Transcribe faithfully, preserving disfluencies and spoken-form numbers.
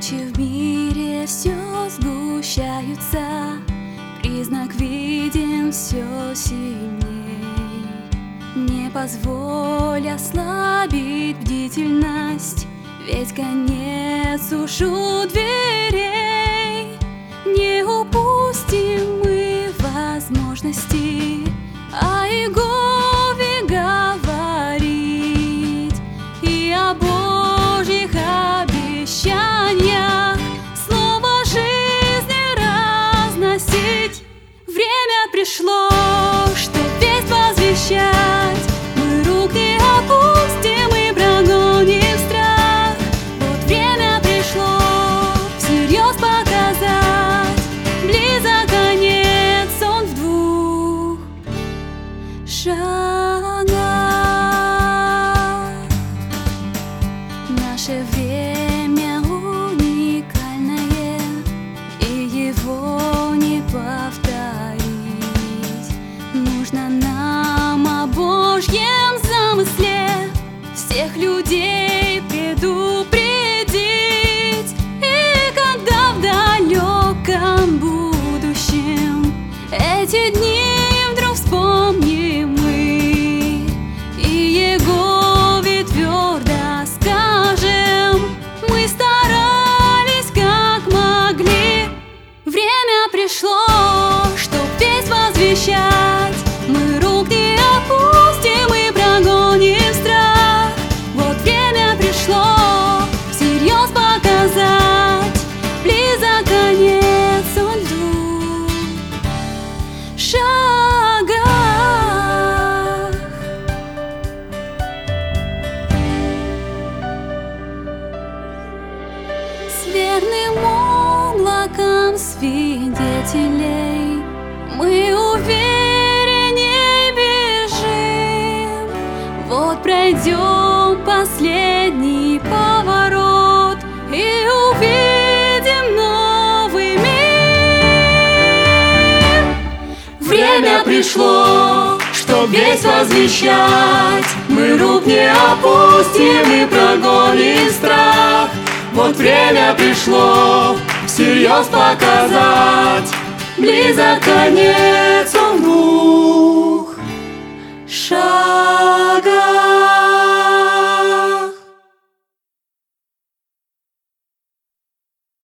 Тучи в мире все сгущаются, признак видим все сильней. Не позволь ослабить бдительность, ведь конец уж у дверей. Не упустим мы возможности о Иегове говорить и о Божьих обещаниях слово жизни разносить. Время пришло, что весть возвещать, мы рук не опустим и прогоним страх. Вот время пришло всерьез показать, близок конец, он в двух шагах. Наше время уникальное, и его не повторить. Нужно нам о Божьем замысле всех людей предупредить. И когда в далеком будущем эти дни вдруг вспомним мы, и Иегове твердо скажем: мы старались как могли. Время пришло, чтоб весть возвещать, мы рук не опустим и прогоним страх. Вот время пришло всерьез показать, близок конец, он в двух шагах. С верным облаком свидетелей мы уверенней бежим. Вот пройдем последний поворот и увидим новый мир. Время пришло, чтоб весть возвещать, мы рук не опустим и прогоним страх. Вот время пришло всерьез показать, близок конец, он в двух шагах.